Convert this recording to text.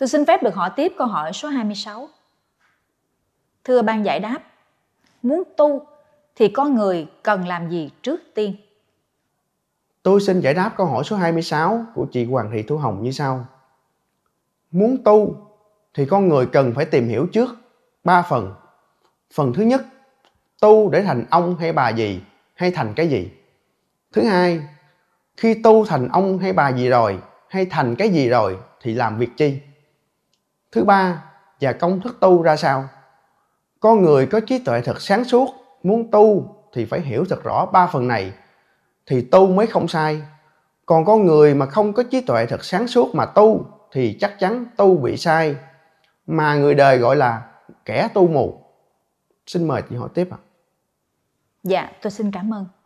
Tôi xin phép được hỏi tiếp câu hỏi số 26. Thưa ban giải đáp, muốn tu thì con người cần làm gì trước tiên? Tôi xin giải đáp câu hỏi số 26 của chị Hoàng Thị Thu Hồng như sau. Muốn tu thì con người cần phải tìm hiểu trước 3 phần. Phần thứ nhất, tu để thành ông hay bà gì, hay thành cái gì. Thứ hai, khi tu thành ông hay bà gì rồi, hay thành cái gì rồi thì làm việc chi. Thứ ba, và công thức tu ra sao. Con người có trí tuệ thật sáng suốt, muốn tu thì phải hiểu thật rõ 3 phần này thì tu mới không sai. Còn con người mà không có trí tuệ thật sáng suốt mà tu thì chắc chắn tu bị sai, mà người đời gọi là kẻ tu mù. Xin mời chị hỏi tiếp ạ. Dạ, tôi xin cảm ơn.